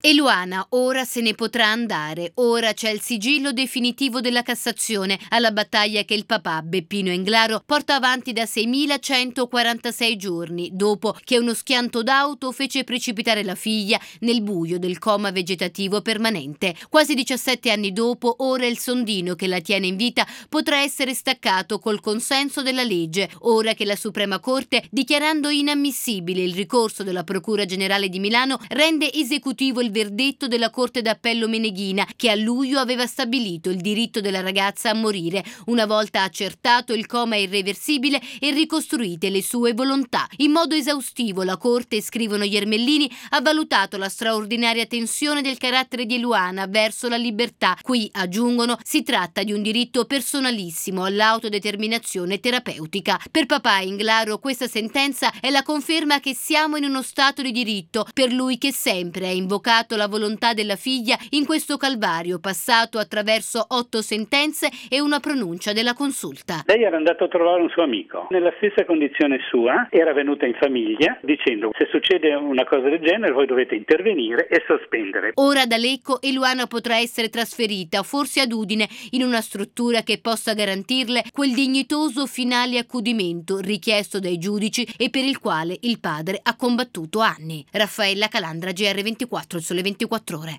Eluana ora se ne potrà andare, ora c'è il sigillo definitivo della Cassazione alla battaglia che il papà Beppino Englaro porta avanti da 6.146 giorni, dopo che uno schianto d'auto fece precipitare la figlia nel buio del coma vegetativo permanente. Quasi 17 anni dopo, ora il sondino che la tiene in vita potrà essere staccato col consenso della legge, ora che la Suprema Corte, dichiarando inammissibile il ricorso della Procura Generale di Milano, rende esecutivo il verdetto della Corte d'Appello Meneghina, che a luglio aveva stabilito il diritto della ragazza a morire una volta accertato il coma irreversibile e ricostruite le sue volontà. In modo esaustivo la Corte, scrivono gli Ermellini, ha valutato la straordinaria tensione del carattere di Eluana verso la libertà. Qui, aggiungono, si tratta di un diritto personalissimo all'autodeterminazione terapeutica. Per papà Englaro questa sentenza è la conferma che siamo in uno stato di diritto, per lui che sempre ha invocato la volontà della figlia in questo calvario passato attraverso 8 sentenze e una pronuncia della consulta. Lei era andata a trovare un suo amico, nella stessa condizione sua, era venuta in famiglia dicendo: se succede una cosa del genere voi dovete intervenire e sospendere. Ora da Lecco Eluana potrà essere trasferita, forse ad Udine, in una struttura che possa garantirle quel dignitoso finale accudimento richiesto dai giudici e per il quale il padre ha combattuto anni. Raffaella Calandra, GR24, il Sole 24 Ore.